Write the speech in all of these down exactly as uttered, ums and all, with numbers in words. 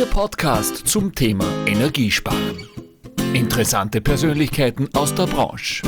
Ihr Podcast zum Thema Energiesparen. Interessante Persönlichkeiten aus der Branche.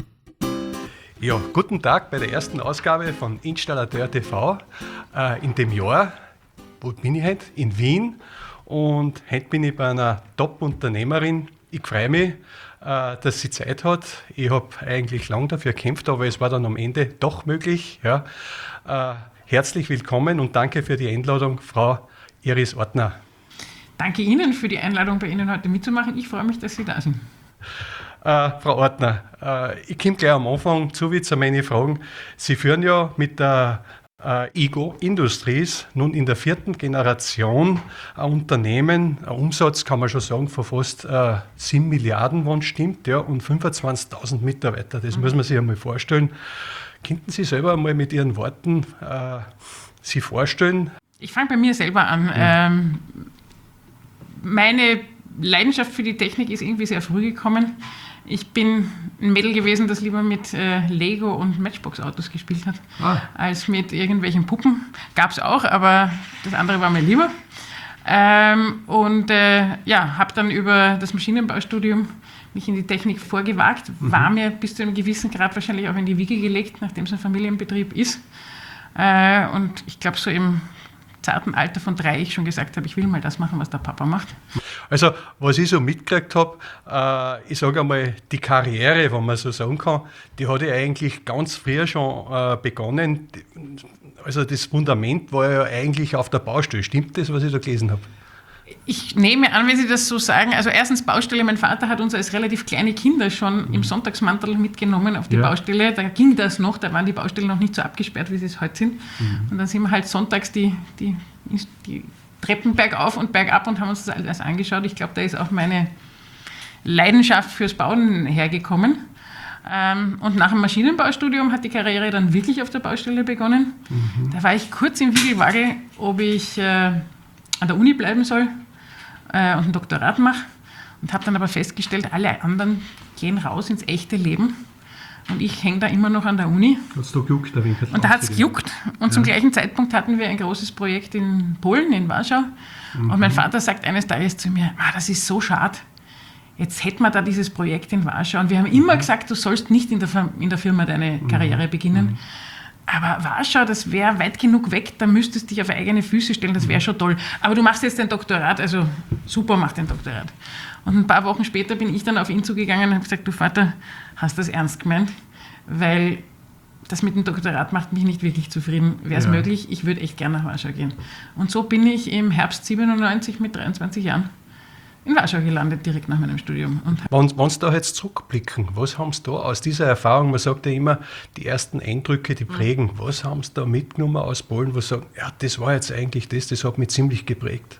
Ja, guten Tag bei der ersten Ausgabe von Installateur T V äh, in dem Jahr. Wo bin ich heute? In Wien. Und heute bin ich bei einer Top-Unternehmerin. Ich freue mich, äh, dass sie Zeit hat. Ich habe eigentlich lange dafür gekämpft, aber es war dann am Ende doch möglich. Ja. Äh, herzlich willkommen und danke für die Einladung, Frau Iris Ortner. Danke Ihnen für die Einladung, bei Ihnen heute mitzumachen. Ich freue mich, dass Sie da sind. Äh, Frau Ortner, äh, ich komme gleich am Anfang zu, wie zu meinen Fragen. Sie führen ja mit der äh, Ego Industries nun in der vierten Generation ein Unternehmen, ein Umsatz, kann man schon sagen, von fast äh, sieben Milliarden, wenn es stimmt, ja, und fünfundzwanzigtausend Mitarbeiter. Das mhm. muss man sich einmal vorstellen. Könnten Sie selber einmal mit Ihren Worten äh, sich vorstellen? Ich fange bei mir selber an. Ja. Ähm, meine Leidenschaft für die Technik ist irgendwie sehr früh gekommen. Ich bin ein Mädel gewesen, das lieber mit äh, Lego und Matchbox-Autos gespielt hat, ah. als mit irgendwelchen Puppen. Gab es auch, aber das andere war mir lieber. Ähm, und äh, ja, habe dann über das Maschinenbaustudium mich in die Technik vorgewagt, mhm. war mir bis zu einem gewissen Grad wahrscheinlich auch in die Wiege gelegt, nachdem es ein Familienbetrieb ist. Äh, und ich glaube, so im zarten Alter von drei ich schon gesagt habe, ich will mal das machen, was der Papa macht. Also, was ich so mitgekriegt habe, äh, ich sage einmal, die Karriere, wenn man so sagen kann, die hat ja eigentlich ganz früh schon äh, begonnen. Also das Fundament war ja eigentlich auf der Baustelle. Stimmt das, was ich da gelesen habe? Ich nehme an, wenn Sie das so sagen, also erstens Baustelle, mein Vater hat uns als relativ kleine Kinder schon mhm. im Sonntagsmantel mitgenommen auf die ja. Baustelle, da ging das noch, da waren die Baustellen noch nicht so abgesperrt, wie sie es heute sind. Mhm. Und dann sind wir halt sonntags die, die, die Treppen bergauf und bergab und haben uns das alles angeschaut. Ich glaube, da ist auch meine Leidenschaft fürs Bauen hergekommen. Und nach dem Maschinenbaustudium hat die Karriere dann wirklich auf der Baustelle begonnen. Mhm. Da war ich kurz im Wiegelwagel, ob ich äh, an der Uni bleiben soll äh, und ein Doktorat mache und habe dann aber festgestellt, alle anderen gehen raus ins echte Leben und ich hänge da immer noch an der Uni. Hat's da gejuckt, der Winkel? Und da hat es gejuckt und ja. zum gleichen Zeitpunkt hatten wir ein großes Projekt in Polen, in Warschau mhm. und mein Vater sagt eines Tages zu mir, ah, das ist so schade, jetzt hätten wir da dieses Projekt in Warschau und wir haben immer mhm. gesagt, du sollst nicht in der, in der Firma deine mhm. Karriere beginnen. Mhm. Aber Warschau, das wäre weit genug weg, da müsstest du dich auf eigene Füße stellen, das wäre schon toll. Aber du machst jetzt dein Doktorat, also super, mach dein Doktorat. Und ein paar Wochen später bin ich dann auf ihn zugegangen und habe gesagt, du Vater, hast das ernst gemeint? Weil das mit dem Doktorat macht mich nicht wirklich zufrieden. Wäre es ja. möglich, ich würde echt gerne nach Warschau gehen. Und so bin ich im Herbst siebenundneunzig mit dreiundzwanzig Jahren in Warschau gelandet, direkt nach meinem Studium. Und wenn Sie da jetzt zurückblicken, was haben Sie da aus dieser Erfahrung, man sagt ja immer, die ersten Eindrücke, die prägen, mhm. was haben Sie da mitgenommen aus Polen, wo Sie sagen, ja, das war jetzt eigentlich das, das hat mich ziemlich geprägt?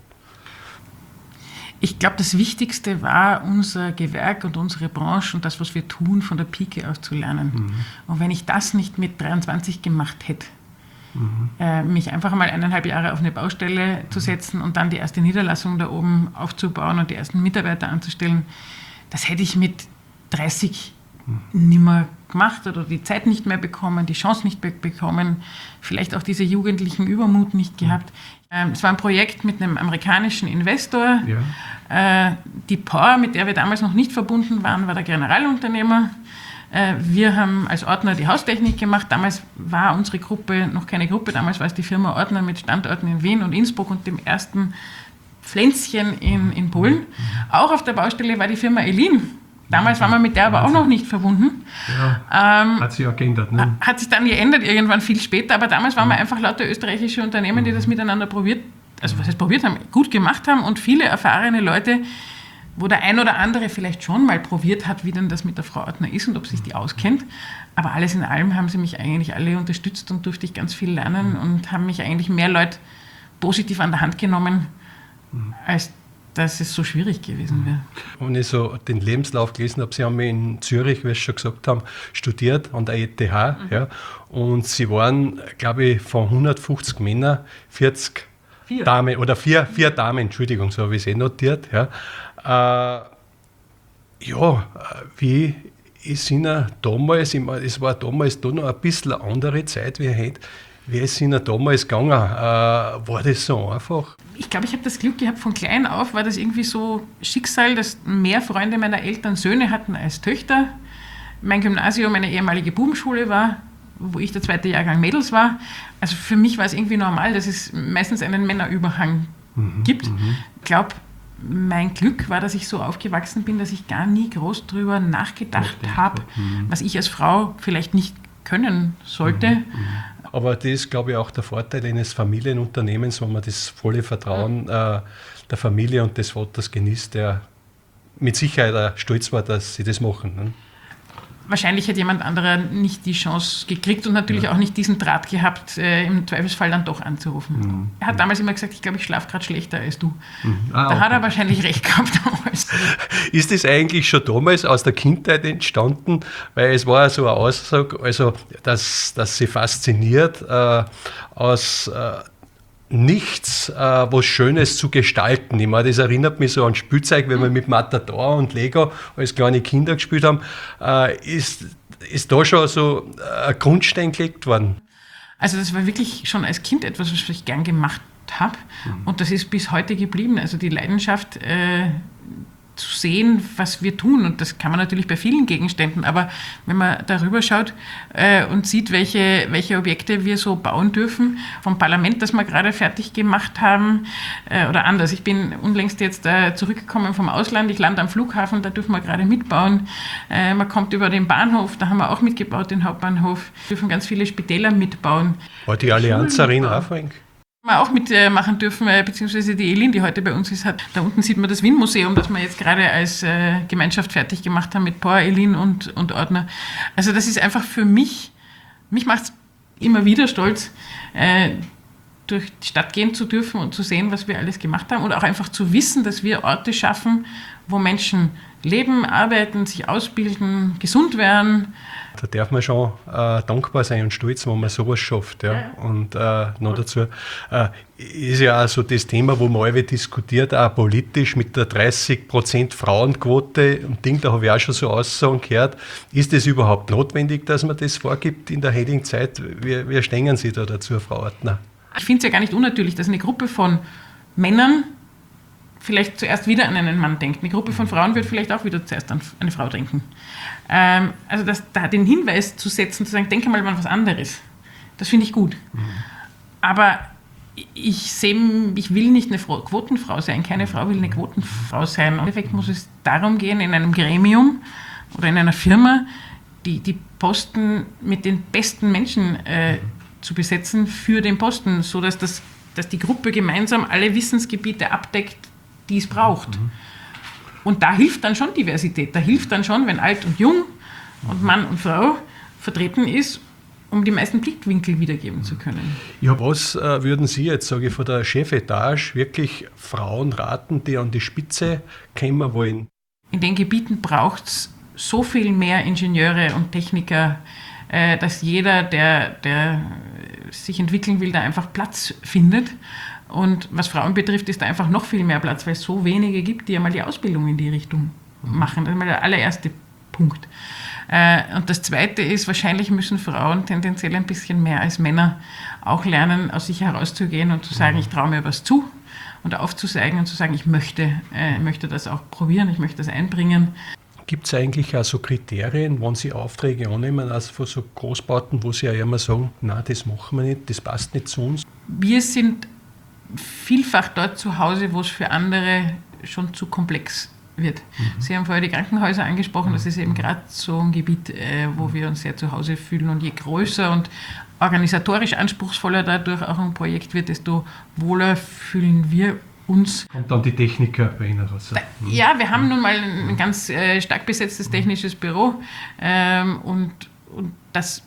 Ich glaube, das Wichtigste war, unser Gewerk und unsere Branche und das, was wir tun, von der Pike aus zu lernen. Mhm. Und wenn ich das nicht mit dreiundzwanzig gemacht hätte, Mhm. Äh, mich einfach mal eineinhalb Jahre auf eine Baustelle zu setzen und dann die erste Niederlassung da oben aufzubauen und die ersten Mitarbeiter anzustellen, das hätte ich mit dreißig mhm. nimmer gemacht oder die Zeit nicht mehr bekommen, die Chance nicht be- bekommen, vielleicht auch diese jugendlichen Übermut nicht gehabt. Ähm, es war ein Projekt mit einem amerikanischen Investor. Ja. Äh, die Power, mit der wir damals noch nicht verbunden waren, war der Generalunternehmer. Wir haben als Ortner die Haustechnik gemacht. Damals war unsere Gruppe noch keine Gruppe, damals war es die Firma Ortner mit Standorten in Wien und Innsbruck und dem ersten Pflänzchen in, in Polen. Auch auf der Baustelle war die Firma Elin. Damals waren wir mit der aber auch noch nicht verbunden. Ja, ähm, hat sich auch geändert. Ne? Hat sich dann geändert, irgendwann viel später, aber damals waren wir einfach lauter österreichische Unternehmen, die das miteinander probiert, also was heißt probiert haben, gut gemacht haben und viele erfahrene Leute, wo der ein oder andere vielleicht schon mal probiert hat, wie denn das mit der Frau Ortner ist und ob sich die auskennt. Aber alles in allem haben sie mich eigentlich alle unterstützt und durfte ich ganz viel lernen und haben mich eigentlich mehr Leute positiv an der Hand genommen, als dass es so schwierig gewesen wäre. Wenn ich so den Lebenslauf gelesen habe, Sie haben in Zürich, wie Sie schon gesagt haben, studiert an der E T H. Mhm. Ja, und Sie waren, glaube ich, von hundertfünfzig Männern vierzig vier. Damen, oder vier, vier Damen, Entschuldigung, so habe ich es eh notiert. Ja. Äh, ja, wie ist Ihnen damals, es war damals da noch ein bisschen eine andere Zeit wie heute, Wie ist es Ihnen damals gegangen? Äh, war das so einfach? Ich glaube, ich habe das Glück gehabt, von klein auf war das irgendwie so Schicksal, dass mehr Freunde meiner Eltern Söhne hatten als Töchter. Mein Gymnasium eine ehemalige Bubenschule war, wo ich der zweite Jahrgang Mädels war. Also für mich war es irgendwie normal, dass es meistens einen Männerüberhang mhm, gibt. Mhm. Ich glaube, mein Glück war, dass ich so aufgewachsen bin, dass ich gar nie groß drüber nachgedacht habe, mhm. was ich als Frau vielleicht nicht können sollte. Mhm, aber das ist, glaube ich, auch der Vorteil eines Familienunternehmens, wenn man das volle Vertrauen ja. äh, der Familie und des Vaters genießt, der mit Sicherheit auch stolz war, dass sie das machen. Ne? Wahrscheinlich hätte jemand anderer nicht die Chance gekriegt und natürlich ja. auch nicht diesen Draht gehabt, äh, im Zweifelsfall dann doch anzurufen. Mhm. Er hat damals immer gesagt, ich glaube, ich schlafe gerade schlechter als du. Mhm. Ah, da okay. hat er wahrscheinlich recht gehabt damals. Ist das eigentlich schon damals aus der Kindheit entstanden? Weil es war so eine Aussage, also, dass, dass sie fasziniert äh, aus... Äh, nichts, äh, was Schönes zu gestalten. Ich meine, das erinnert mich so an Spielzeug, wenn wir mit Matador und Lego als kleine Kinder gespielt haben. Äh, ist, ist da schon so ein Grundstein gelegt worden? Also das war wirklich schon als Kind etwas, was ich gern gemacht habe. Mhm. Und das ist bis heute geblieben. Also die Leidenschaft äh, zu sehen, was wir tun. Und das kann man natürlich bei vielen Gegenständen. Aber wenn man darüber schaut äh, und sieht, welche, welche Objekte wir so bauen dürfen, vom Parlament, das wir gerade fertig gemacht haben, äh, oder anders. Ich bin unlängst jetzt äh, zurückgekommen vom Ausland. Ich lande am Flughafen, da dürfen wir gerade mitbauen. Äh, man kommt über den Bahnhof, da haben wir auch mitgebaut, den Hauptbahnhof. Wir dürfen ganz viele Spitäler mitbauen. War die Allianz Arena auch wir auch mitmachen dürfen, beziehungsweise die Elin, die heute bei uns ist, hat. Da unten sieht man das Wien-Museum, das wir jetzt gerade als äh, Gemeinschaft fertig gemacht haben mit Paul, Elin und, und Ordner. Also das ist einfach für mich, mich macht es immer wieder stolz, äh, durch die Stadt gehen zu dürfen und zu sehen, was wir alles gemacht haben und auch einfach zu wissen, dass wir Orte schaffen, wo Menschen leben, arbeiten, sich ausbilden, gesund werden. Da darf man schon äh, dankbar sein und stolz, wenn man sowas schafft. Ja. Ja. Und äh, noch dazu äh, ist ja auch so das Thema, wo man alle diskutiert, auch politisch mit der dreißig Prozent Frauenquote und Ding, da habe ich auch schon so Aussagen gehört. Ist es überhaupt notwendig, dass man das vorgibt in der heutigen Zeit? Wie, wie stehen Sie da dazu, Frau Ortner? Ich finde es ja gar nicht unnatürlich, dass eine Gruppe von Männern vielleicht zuerst wieder an einen Mann denkt. Eine Gruppe von Frauen wird vielleicht auch wieder zuerst an eine Frau denken. Ähm, also das, da den Hinweis zu setzen, zu sagen, denke mal an was anderes, das finde ich gut. Mhm. Aber ich, seh, ich will nicht eine Frau, Quotenfrau sein, keine Frau will eine Quotenfrau sein. Im Endeffekt muss es darum gehen, in einem Gremium oder in einer Firma die, die Posten mit den besten Menschen äh, zu besetzen für den Posten, sodass das, dass die Gruppe gemeinsam alle Wissensgebiete abdeckt, die es braucht. Mhm. Und da hilft dann schon Diversität. Da hilft dann schon, wenn alt und jung und Mann und Frau vertreten ist, um die meisten Blickwinkel wiedergeben zu können. Ja, was äh, würden Sie jetzt, sage ich, von der Chefetage wirklich Frauen raten, die an die Spitze kommen wollen? In den Gebieten braucht es so viel mehr Ingenieure und Techniker, äh, dass jeder, der, der sich entwickeln will, da einfach Platz findet. Und was Frauen betrifft, ist da einfach noch viel mehr Platz, weil es so wenige gibt, die einmal die Ausbildung in die Richtung machen. Das ist mal der allererste Punkt. Und das Zweite ist, wahrscheinlich müssen Frauen tendenziell ein bisschen mehr als Männer auch lernen, aus sich herauszugehen und zu sagen, ich traue mir was zu und aufzuzeigen und zu sagen, ich möchte, äh, möchte das auch probieren, ich möchte das einbringen. Gibt es eigentlich auch so Kriterien, wenn Sie Aufträge annehmen, also von so Großbauten, wo Sie ja immer sagen, nein, das machen wir nicht, das passt nicht zu uns? Wir sind vielfach dort zu Hause, wo es für andere schon zu komplex wird. Mhm. Sie haben vorher die Krankenhäuser angesprochen, das ist eben gerade so ein Gebiet, äh, wo wir uns sehr zu Hause fühlen. Und je größer und organisatorisch anspruchsvoller dadurch auch ein Projekt wird, desto wohler fühlen wir uns. Kommt dann die Techniker bei Ihnen raus? Mhm. Ja, wir haben nun mal ein ganz äh, stark besetztes technisches Büro ähm, und, und das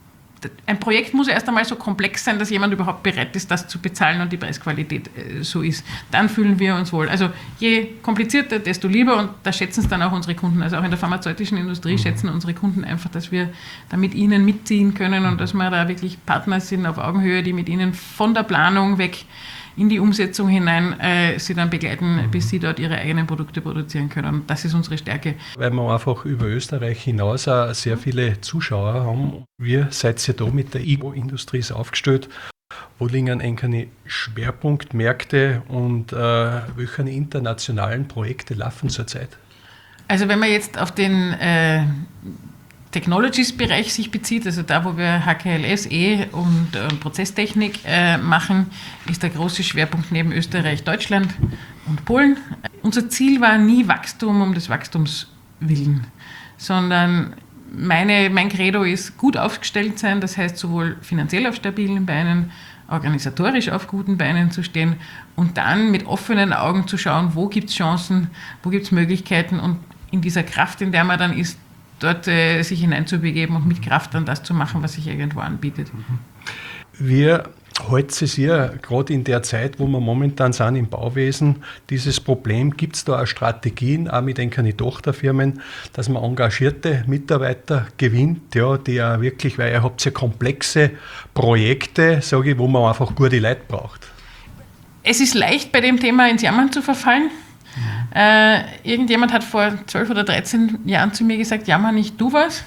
ein Projekt muss erst einmal so komplex sein, dass jemand überhaupt bereit ist, das zu bezahlen und die Preisqualität äh, so ist. Dann fühlen wir uns wohl. Also je komplizierter, desto lieber und da schätzen es dann auch unsere Kunden. Also auch in der pharmazeutischen Industrie mhm. schätzen unsere Kunden einfach, dass wir da mit ihnen mitziehen können und dass wir da wirklich Partner sind auf Augenhöhe, die mit ihnen von der Planung weg in die Umsetzung hinein äh, sie dann begleiten, mhm. bis sie dort ihre eigenen Produkte produzieren können. Das ist unsere Stärke. Weil wir einfach über Österreich hinaus auch sehr viele Zuschauer haben. Wie seid ihr da mit der I G O-Industrie aufgestellt? Wo liegen eigentlich Schwerpunktmärkte und äh, welche internationalen Projekte laufen zurzeit? Also wenn man jetzt auf den äh, Technologies-Bereich sich bezieht, also da, wo wir H K L S, E und äh, Prozesstechnik äh, machen, ist der große Schwerpunkt neben Österreich, Deutschland und Polen. Unser Ziel war nie Wachstum um des Wachstums willen, sondern meine, mein Credo ist, gut aufgestellt sein, das heißt sowohl finanziell auf stabilen Beinen, organisatorisch auf guten Beinen zu stehen und dann mit offenen Augen zu schauen, wo gibt es Chancen, wo gibt es Möglichkeiten und in dieser Kraft, in der man dann ist, dort äh, sich hineinzubegeben und mit Kraft dann das zu machen, was sich irgendwo anbietet. Wir halten es ja gerade in der Zeit, wo wir momentan sind im Bauwesen, dieses Problem, gibt es da auch Strategien, auch mit den Tochterfirmen, dass man engagierte Mitarbeiter gewinnt, ja, die ja wirklich, weil ihr habt ja komplexe Projekte, sage ich, wo man einfach gute Leute braucht. Es ist leicht, bei dem Thema ins Jammern zu verfallen. Mhm. Äh, irgendjemand hat vor zwölf oder dreizehn Jahren zu mir gesagt, jammer nicht, du was.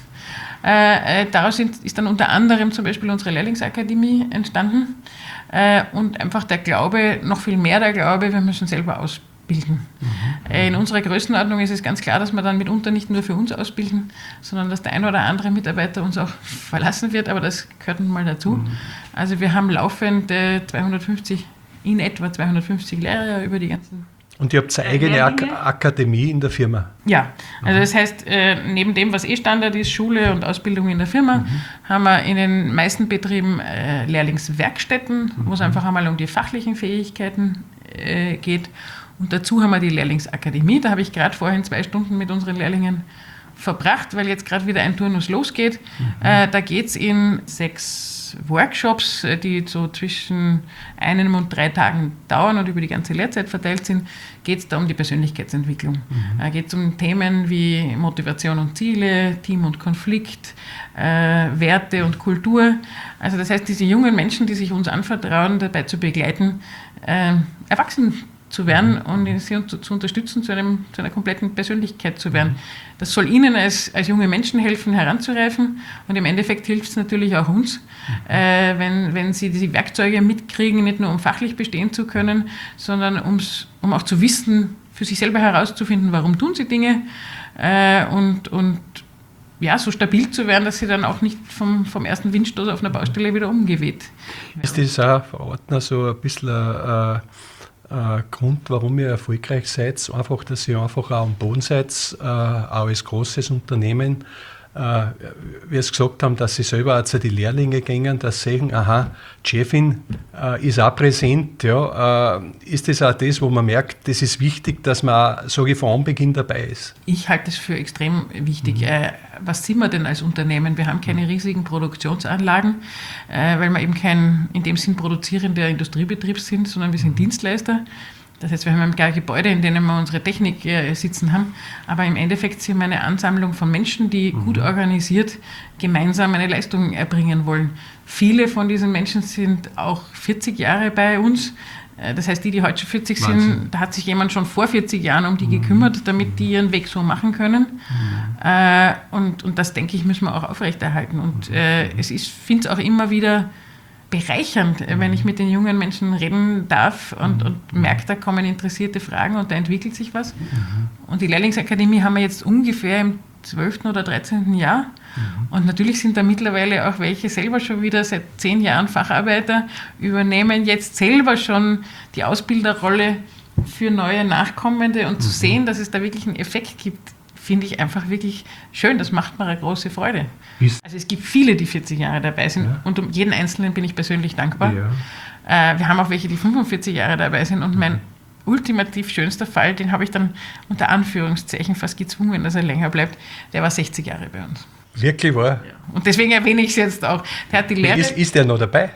Äh, daraus sind, ist dann unter anderem zum Beispiel unsere Lehrlingsakademie entstanden äh, und einfach der Glaube, noch viel mehr der Glaube, wir müssen selber ausbilden. Mhm. Äh, in unserer Größenordnung ist es ganz klar, dass wir dann mitunter nicht nur für uns ausbilden, sondern dass der ein oder andere Mitarbeiter uns auch verlassen wird, aber das gehört nun mal dazu. Mhm. Also wir haben laufend äh, zweihundertfünfzig, in etwa zweihundertfünfzig Lehrer über die ganzen. Und ihr habt eine eigene Ak- Akademie in der Firma? Ja, also das heißt, äh, neben dem, was eh Standard ist, Schule und Ausbildung in der Firma, mhm. haben wir in den meisten Betrieben äh, Lehrlingswerkstätten, mhm. wo es einfach einmal um die fachlichen Fähigkeiten äh, geht. Und dazu haben wir die Lehrlingsakademie. Da habe ich gerade vorhin zwei Stunden mit unseren Lehrlingen verbracht, weil jetzt gerade wieder ein Turnus losgeht. Mhm. Äh, da geht es in sechs Workshops, die so zwischen einem und drei Tagen dauern und über die ganze Lehrzeit verteilt sind, geht es da um die Persönlichkeitsentwicklung. Mhm. Da geht es um Themen wie Motivation und Ziele, Team und Konflikt, äh, Werte und Kultur. Also das heißt, diese jungen Menschen, die sich uns anvertrauen, dabei zu begleiten, äh, erwachsen zu werden und sie zu, zu unterstützen, zu, einem, zu einer kompletten Persönlichkeit zu werden. Das soll ihnen als, als junge Menschen helfen, heranzureifen und im Endeffekt hilft es natürlich auch uns, äh, wenn, wenn sie diese Werkzeuge mitkriegen, nicht nur um fachlich bestehen zu können, sondern um's, um auch zu wissen, für sich selber herauszufinden, warum tun sie Dinge äh, und, und ja, so stabil zu werden, dass sie dann auch nicht vom, vom ersten Windstoß auf einer Baustelle wieder umgeweht. Ist das auch, Frau Ortner, so ein bisschen äh, Äh, Grund, warum ihr erfolgreich seid, einfach, dass ihr einfach auch am Boden seid, äh, auch als großes Unternehmen, äh, wie Sie gesagt haben, dass Sie selber auch zu den Lehrlingen gehen, dass Sie sehen, aha, die Chefin äh, ist auch präsent, ja, äh, ist das auch das, wo man merkt, das ist wichtig, dass man auch, sage ich, von Anbeginn dabei ist? Ich halte es für extrem wichtig. Mhm. Äh, was sind wir denn als Unternehmen? Wir haben keine riesigen Produktionsanlagen, äh, weil wir eben kein in dem Sinn produzierender Industriebetrieb sind, sondern wir sind mhm. Dienstleister. Das heißt, wir haben gar Gebäude, in denen wir unsere Technik äh, sitzen haben, aber im Endeffekt sind wir eine Ansammlung von Menschen, die mhm. gut organisiert gemeinsam eine Leistung erbringen wollen. Viele von diesen Menschen sind auch vierzig Jahre bei uns. Äh, das heißt, die, die heute schon vierzig Wahnsinn. Sind, da hat sich jemand schon vor vierzig Jahren um die mhm. gekümmert, damit die ihren Weg so machen können. Mhm. Äh, und, und das, denke ich, müssen wir auch aufrechterhalten. Und äh, es ist, finde es auch immer wieder bereichernd, mhm. wenn ich mit den jungen Menschen reden darf und, und merke, da kommen interessierte Fragen und da entwickelt sich was. Mhm. Und die Lehrlingsakademie haben wir jetzt ungefähr im zwölften oder dreizehnten Jahr. Mhm. Und natürlich sind da mittlerweile auch welche selber schon wieder seit zehn Jahren Facharbeiter, übernehmen jetzt selber schon die Ausbilderrolle für neue Nachkommende und mhm. zu sehen, dass es da wirklich einen Effekt gibt, finde ich einfach wirklich schön. Das macht mir eine große Freude. Ist also es gibt viele, die vierzig Jahre dabei sind ja. und um jeden Einzelnen bin ich persönlich dankbar. Ja. Äh, wir haben auch welche, die fünfundvierzig Jahre dabei sind und mein ultimativ schönster Fall, den habe ich dann unter Anführungszeichen fast gezwungen, dass er länger bleibt, der war sechzig Jahre bei uns. Wirklich wahr? Ja. Und deswegen erwähne ich es jetzt auch. Der hat die Lehre, ist, ist der noch dabei?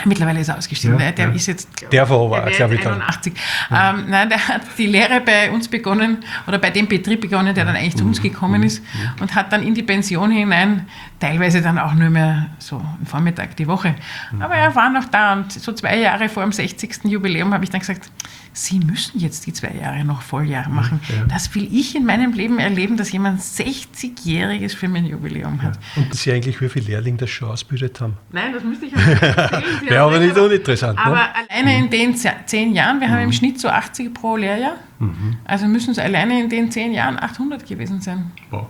Mittlerweile ist er ausgestiegen. Ja, der ja. ist jetzt, der war aber, der glaube ich, einundachtzig. Ja. Ähm, nein, der hat die Lehre bei uns begonnen oder bei dem Betrieb begonnen, der dann eigentlich mhm. zu uns gekommen ist mhm. und hat dann in die Pension hinein, teilweise dann auch nur mehr so am Vormittag die Woche. Mhm. Aber er war noch da und so zwei Jahre vor dem sechzigsten Jubiläum habe ich dann gesagt, Sie müssen jetzt die zwei Jahre noch Volljahr machen. Ja. Das will ich in meinem Leben erleben, dass jemand sechzigjähriges Firmenjubiläum hat. Ja. Und Sie eigentlich, wie viele Lehrlinge das schon ausgebildet haben? Nein, das müsste ich auch nicht erzählen. Wäre aber nicht uninteressant. Aber ne? alleine in den zehn Jahren, wir mhm. haben im Schnitt so achtzig pro Lehrjahr, mhm. also müssen es alleine in den zehn Jahren achthundert gewesen sein. Wow.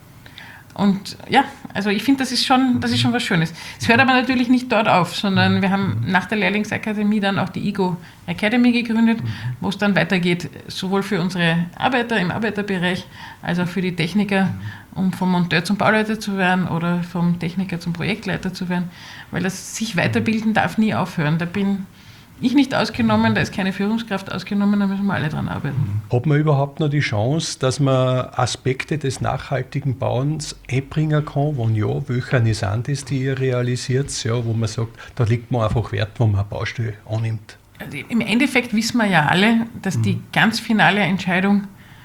Und ja, also ich finde, das ist schon, das ist schon was Schönes. Es hört aber natürlich nicht dort auf, sondern wir haben nach der Lehrlingsakademie dann auch die I G O Academy gegründet, wo es dann weitergeht, sowohl für unsere Arbeiter im Arbeiterbereich, als auch für die Techniker, um vom Monteur zum Bauleiter zu werden oder vom Techniker zum Projektleiter zu werden, weil das sich weiterbilden darf nie aufhören. Da bin ich nicht ausgenommen, da ist keine Führungskraft ausgenommen, da müssen wir alle dran arbeiten. Hat man überhaupt noch die Chance, dass man Aspekte des nachhaltigen Bauens einbringen kann? Wenn ja, welcher sind das, die ihr realisiert, ja, wo man sagt, da liegt man einfach Wert, wo man eine Baustelle annimmt? Also im Endeffekt wissen wir ja alle, dass mhm. die ganz finale Entscheidung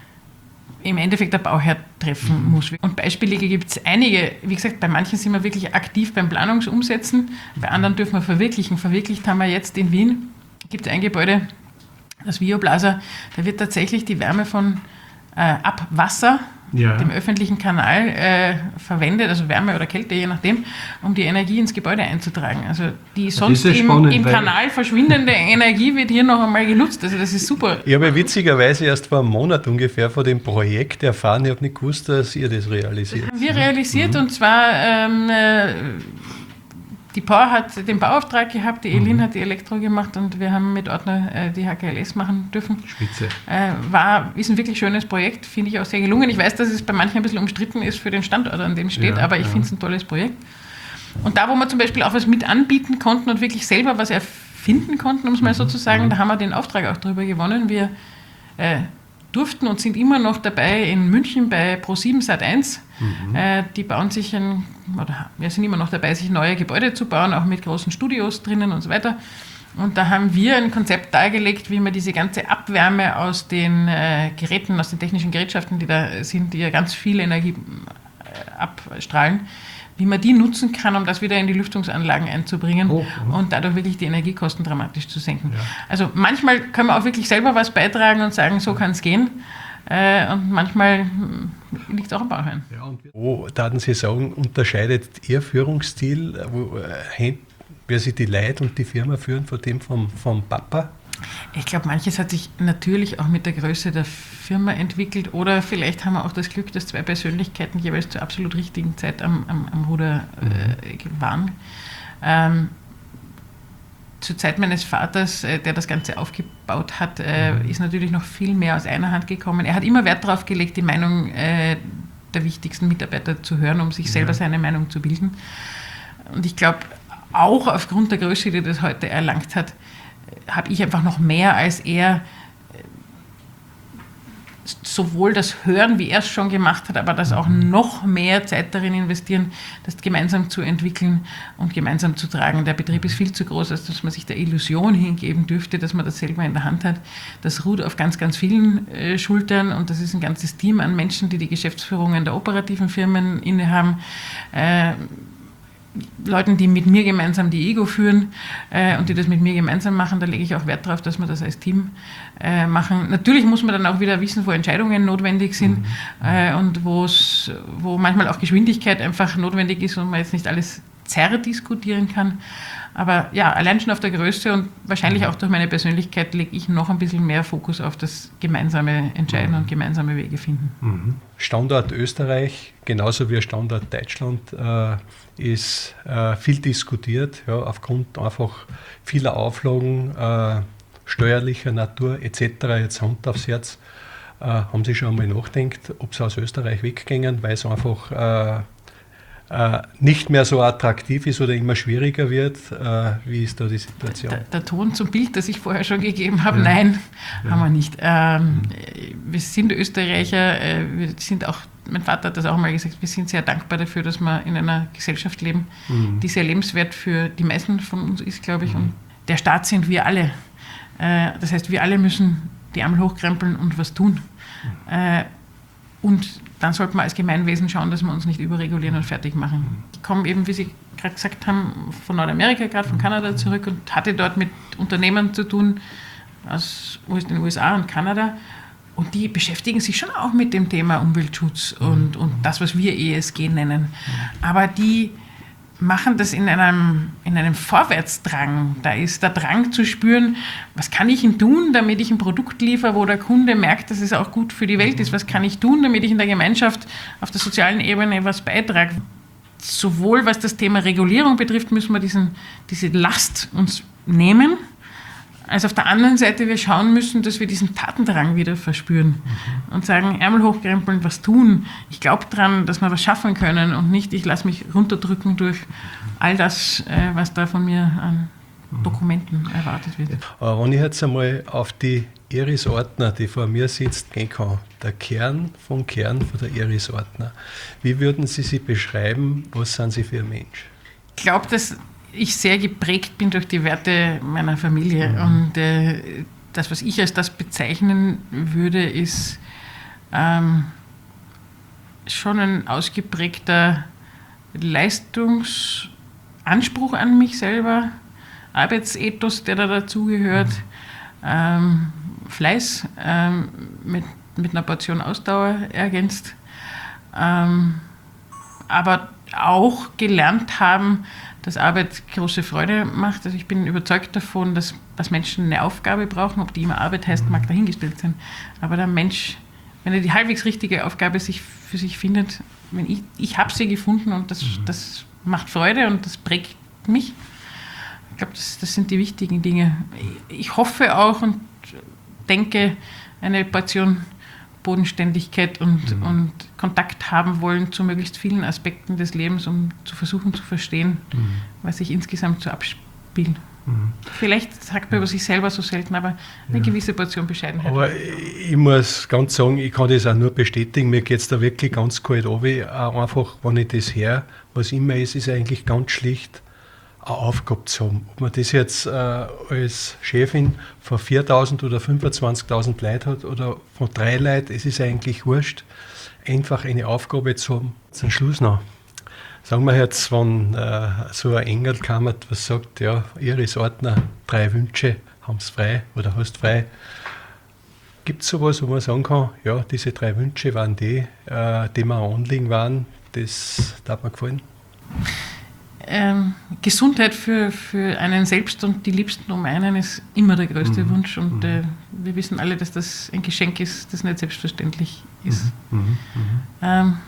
im Endeffekt der Bauherr treffen mhm. muss. Und Beispiele gibt es einige. Wie gesagt, bei manchen sind wir wirklich aktiv beim Planungsumsetzen, bei anderen dürfen wir verwirklichen. Verwirklicht haben wir jetzt in Wien, gibt es ein Gebäude, das Vioplaza, da wird tatsächlich die Wärme von äh, Abwasser, ja. dem öffentlichen Kanal, äh, verwendet, also Wärme oder Kälte, je nachdem, um die Energie ins Gebäude einzutragen. Also die sonst im, spannend, im Kanal verschwindende Energie wird hier noch einmal genutzt. Also das ist super. Ich habe witzigerweise erst vor einem Monat ungefähr von dem Projekt erfahren. Ich habe nicht gewusst, dass ihr das realisiert. Das haben wir realisiert mhm. und zwar ähm, äh, die Power hat den Bauauftrag gehabt, die Elin mhm. hat die Elektro gemacht und wir haben mit Ordner äh, die H K L S machen dürfen. Spitze. Äh, war, ist ein wirklich schönes Projekt, finde ich auch sehr gelungen. Ich weiß, dass es bei manchen ein bisschen umstritten ist für den Standort, an dem es steht, ja, aber ich ja. finde es ein tolles Projekt. Und da, wo wir zum Beispiel auch was mit anbieten konnten und wirklich selber was erfinden konnten, um es mal so zu sagen, mhm. da haben wir den Auftrag auch drüber gewonnen. Wir äh, durften und sind immer noch dabei in München bei ProSieben Sat eins. Mhm. Äh, die bauen sich ein, oder wir sind immer noch dabei, sich neue Gebäude zu bauen, auch mit großen Studios drinnen und so weiter. Und da haben wir ein Konzept dargelegt, wie man diese ganze Abwärme aus den äh, Geräten, aus den technischen Gerätschaften, die da sind, die ja ganz viel Energie äh, abstrahlen, wie man die nutzen kann, um das wieder in die Lüftungsanlagen einzubringen oh, oh. und dadurch wirklich die Energiekosten dramatisch zu senken. Ja. Also manchmal können wir auch wirklich selber was beitragen und sagen, so kann es gehen. Äh, und manchmal liegt es auch am Bauherrn. Ja, und wo, würden Sie sagen, unterscheidet Ihr Führungsstil, wo, äh, wer Sie die Leute und die Firma führen, von dem vom, vom Papa? Ich glaube, manches hat sich natürlich auch mit der Größe der Firma entwickelt oder vielleicht haben wir auch das Glück, dass zwei Persönlichkeiten jeweils zur absolut richtigen Zeit am, am, am Ruder äh, waren. Ähm, zur Zeit meines Vaters, äh, der das Ganze aufgebaut hat, äh, mhm. ist natürlich noch viel mehr aus einer Hand gekommen. Er hat immer Wert darauf gelegt, die Meinung äh, der wichtigsten Mitarbeiter zu hören, um sich selber ja. seine Meinung zu bilden. Und ich glaube, auch aufgrund der Größe, die das heute erlangt hat, habe ich einfach noch mehr als er sowohl das Hören, wie er es schon gemacht hat, aber das auch noch mehr Zeit darin investieren, das gemeinsam zu entwickeln und gemeinsam zu tragen. Der Betrieb ist viel zu groß, als dass man sich der Illusion hingeben dürfte, dass man das selber in der Hand hat. Das ruht auf ganz, ganz vielen äh, Schultern und das ist ein ganzes Team an Menschen, die die Geschäftsführungen der operativen Firmen innehaben. Äh, Leuten, die mit mir gemeinsam die I G O führen äh, und die das mit mir gemeinsam machen, da lege ich auch Wert darauf, dass wir das als Team äh, machen. Natürlich muss man dann auch wieder wissen, wo Entscheidungen notwendig sind mhm. äh, und wo's, wo manchmal auch Geschwindigkeit einfach notwendig ist und man jetzt nicht alles zerdiskutieren kann. Aber ja, allein schon auf der Größe und wahrscheinlich auch durch meine Persönlichkeit lege ich noch ein bisschen mehr Fokus auf das gemeinsame Entscheiden mhm. und gemeinsame Wege finden. Mhm. Standort Österreich, genauso wie Standort Deutschland, äh, ist äh, viel diskutiert, ja, aufgrund einfach vieler Auflagen, äh, steuerlicher Natur et cetera. Jetzt Hand aufs Herz. Äh, haben Sie schon einmal nachgedacht, ob Sie aus Österreich weggehen, weil es einfach äh, äh, nicht mehr so attraktiv ist oder immer schwieriger wird? Äh, wie ist da die Situation? Der, der Ton zum Bild, das ich vorher schon gegeben habe, ja. nein, ja. haben wir nicht. Ähm, wir sind Österreicher, äh, wir sind auch mein Vater hat das auch mal gesagt, wir sind sehr dankbar dafür, dass wir in einer Gesellschaft leben, mhm. die sehr lebenswert für die meisten von uns ist, glaube ich. Mhm. Und der Staat sind wir alle. Äh, das heißt, wir alle müssen die Ärmel hochkrempeln und was tun. Mhm. Äh, und dann sollten wir als Gemeinwesen schauen, dass wir uns nicht überregulieren und fertig machen. Ich komme eben, wie Sie gerade gesagt haben, von Nordamerika, gerade von Kanada zurück und hatte dort mit Unternehmen zu tun aus den U S A und Kanada. Und die beschäftigen sich schon auch mit dem Thema Umweltschutz und, und das, was wir E S G nennen. Aber die machen das in einem, in einem Vorwärtsdrang. Da ist der Drang zu spüren, was kann ich denn tun, damit ich ein Produkt liefere, wo der Kunde merkt, dass es auch gut für die Welt ist. Was kann ich tun, damit ich in der Gemeinschaft auf der sozialen Ebene was beitrage. Sowohl was das Thema Regulierung betrifft, müssen wir diesen, diese Last uns nehmen, als auf der anderen Seite wir schauen müssen, dass wir diesen Tatendrang wieder verspüren mhm. und sagen, Ärmel hochkrempeln, was tun. Ich glaube daran, dass wir was schaffen können und nicht, ich lasse mich runterdrücken durch all das, was da von mir an Dokumenten erwartet wird. Aber wenn ich jetzt einmal auf die Iris Ortner, die vor mir sitzt, gehen kann, der Kern vom Kern von der Iris Ortner, wie würden Sie sie beschreiben? Was sind Sie für ein Mensch? Ich glaube, dass ich sehr geprägt bin durch die Werte meiner Familie. Mhm. Und äh, das, was ich als das bezeichnen würde, ist ähm, schon ein ausgeprägter Leistungsanspruch an mich selber, Arbeitsethos, der da dazugehört, mhm. ähm, Fleiß ähm, mit, mit einer Portion Ausdauer ergänzt, ähm, aber auch gelernt haben, dass Arbeit große Freude macht. Also ich bin überzeugt davon, dass, dass Menschen eine Aufgabe brauchen. Ob die immer Arbeit heißt, mag dahingestellt sein. Aber der Mensch, wenn er die halbwegs richtige Aufgabe sich für sich findet, wenn ich, ich habe sie gefunden und das, das macht Freude und das prägt mich. Ich glaube, das, das sind die wichtigen Dinge. Ich hoffe auch und denke, eine Portion Bodenständigkeit und, mhm. und Kontakt haben wollen zu möglichst vielen Aspekten des Lebens, um zu versuchen zu verstehen, mhm. was sich insgesamt so abspielt. Mhm. Vielleicht sagt man über sich selber so selten, aber eine ja. gewisse Portion Bescheidenheit. Aber ich muss ganz sagen, ich kann das auch nur bestätigen, mir geht es da wirklich ganz kalt runter. Einfach, wenn ich das höre, was immer ist, ist eigentlich ganz schlicht, eine Aufgabe zu haben. Ob man das jetzt äh, als Chefin von viertausend oder fünfundzwanzigtausend Leuten hat oder von drei Leuten, es ist eigentlich wurscht, einfach eine Aufgabe zu haben. Zum Schluss noch. Sagen wir jetzt, wenn äh, so ein Engel kam, was sagt, ja, Iris Ortner, drei Wünsche, haben sie frei oder hast frei. Gibt es sowas, wo man sagen kann, ja, diese drei Wünsche waren die, äh, die mir anliegen waren, das darf mir gefallen? Ähm, Gesundheit für, für einen selbst und die Liebsten um einen ist immer der größte mhm. Wunsch und äh, wir wissen alle, dass das ein Geschenk ist, das nicht selbstverständlich ist. Mhm. Mhm. Ähm,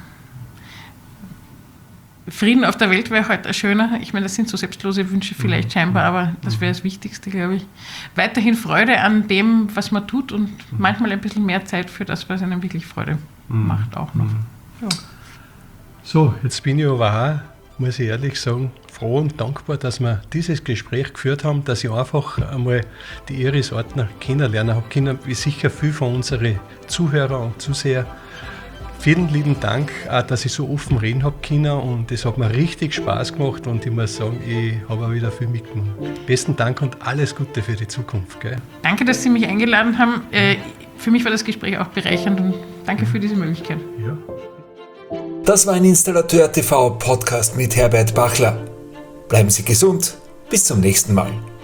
Frieden auf der Welt wäre heute ein schöner. Ich meine, das sind so selbstlose Wünsche vielleicht mhm. scheinbar, aber das wäre das Wichtigste, glaube ich. Weiterhin Freude an dem, was man tut und mhm. manchmal ein bisschen mehr Zeit für das, was einem wirklich Freude mhm. macht, auch noch. Mhm. Ja. So, jetzt bin ich aber auch, muss ich ehrlich sagen, froh und dankbar, dass wir dieses Gespräch geführt haben, dass ich einfach einmal die Iris Ortner kennenlernen habe können, wie sicher viel von unseren Zuhörer und Zuseher. Vielen lieben Dank, auch, dass ich so offen reden habe können und es hat mir richtig Spaß gemacht und ich muss sagen, ich habe auch wieder viel mitgenommen. Besten Dank und alles Gute für die Zukunft. Gell? Danke, dass Sie mich eingeladen haben. Äh, für mich war das Gespräch auch bereichernd und danke für diese Möglichkeit. Ja. Das war ein Installateur T V Podcast mit Herbert Bachler. Bleiben Sie gesund, bis zum nächsten Mal.